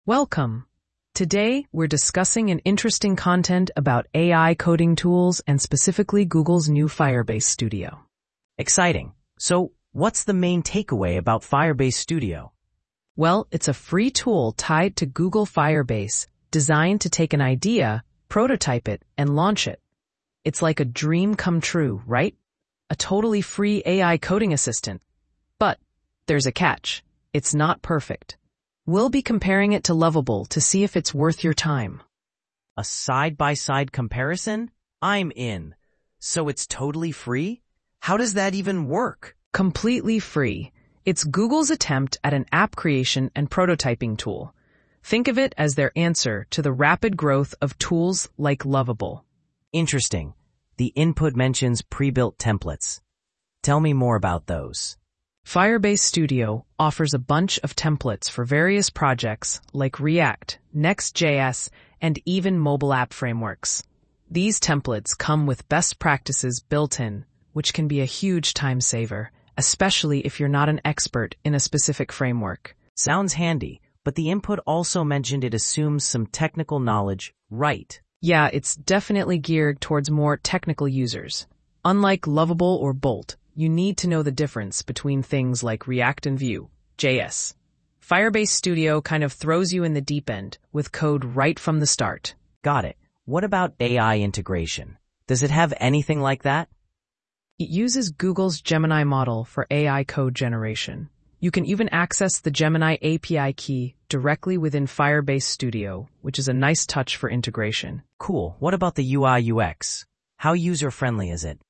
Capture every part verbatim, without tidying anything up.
Welcome. Today, we're discussing an interesting content about A I coding tools and specifically Google's new Firebase Studio. Exciting. So, what's the main takeaway about Firebase Studio? Well, it's a free tool tied to Google Firebase, designed to take an idea, prototype it, and launch it. It's like a dream come true, right? A totally free A I coding assistant. But there's a catch. It's not perfect. We'll be comparing it to Lovable to see if it's worth your time. A side-by-side comparison? I'm in. So it's totally free? How does that even work? Completely free. It's Google's attempt at an app creation and prototyping tool. Think of it as their answer to the rapid growth of tools like Lovable. Interesting. The input mentions pre-built templates. Tell me more about those. Firebase Studio offers a bunch of templates for various projects like React, Next.js, and even mobile app frameworks. These templates come with best practices built in, which can be a huge time saver, especially if you're not an expert in a specific framework. Sounds handy, but the input also mentioned it assumes some technical knowledge, right? Yeah, it's definitely geared towards more technical users. Unlike Lovable or Bolt, you need to know the difference between things like React and Vue.js. Firebase Studio kind of throws you in the deep end with code right from the start. Got it. What about A I integration? Does it have anything like that? It uses Google's Gemini model for A I code generation. You can even access the Gemini A P I key directly within Firebase Studio, which is a nice touch for integration. Cool. What about the U I U X? How user-friendly is it?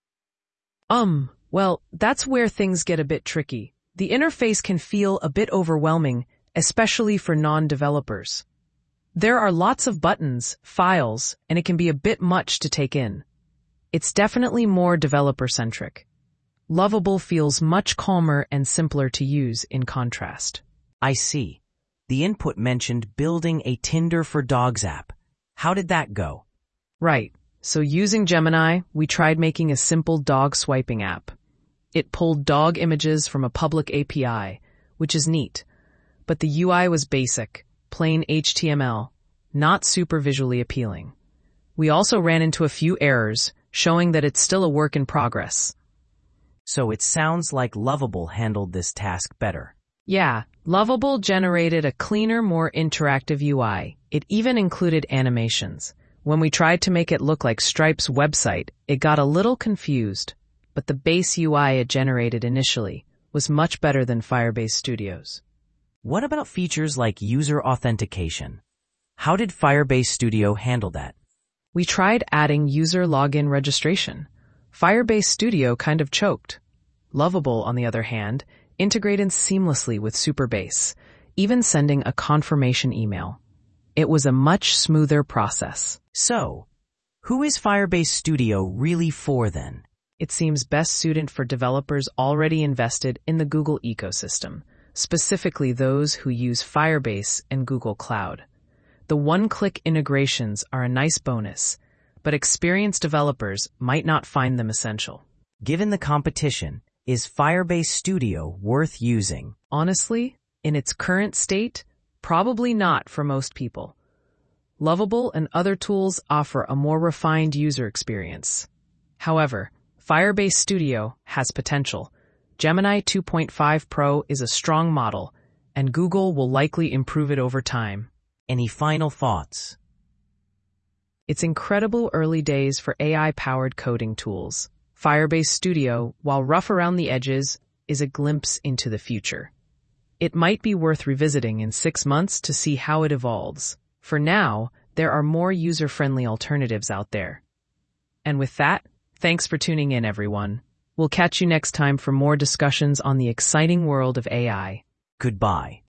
Um, well, that's where things get a bit tricky. The interface can feel a bit overwhelming, especially for non-developers. There are lots of buttons, files, and it can be a bit much to take in. It's definitely more developer-centric. Lovable feels much calmer and simpler to use in contrast. I see. The input mentioned building a Tinder for Dogs app. How did that go? Right. So using Gemini, we tried making a simple dog swiping app. It pulled dog images from a public A P I, which is neat. But the U I was basic, plain H T M L, not super visually appealing. We also ran into a few errors, showing that it's still a work in progress. So it sounds like Lovable handled this task better. Yeah, Lovable generated a cleaner, more interactive U I. It even included animations. When we tried to make it look like Stripe's website, it got a little confused, but the base U I it generated initially was much better than Firebase Studio's. What about features like user authentication? How did Firebase Studio handle that? We tried adding user login registration. Firebase Studio kind of choked. Lovable, on the other hand, integrated seamlessly with Supabase, even sending a confirmation email. It was a much smoother process. So, who is Firebase Studio really for then? It seems best suited for developers already invested in the Google ecosystem, specifically those who use Firebase and Google Cloud. The one-click integrations are a nice bonus, but experienced developers might not find them essential. Given the competition, is Firebase Studio worth using? Honestly, in its current state, probably not for most people. Lovable and other tools offer a more refined user experience. However, Firebase Studio has potential. Gemini two point five Pro is a strong model, and Google will likely improve it over time. Any final thoughts? It's incredible early days for A I-powered coding tools. Firebase Studio, while rough around the edges, is a glimpse into the future. It might be worth revisiting in six months to see how it evolves. For now, there are more user-friendly alternatives out there. And with that, thanks for tuning in, everyone. We'll catch you next time for more discussions on the exciting world of A I. Goodbye.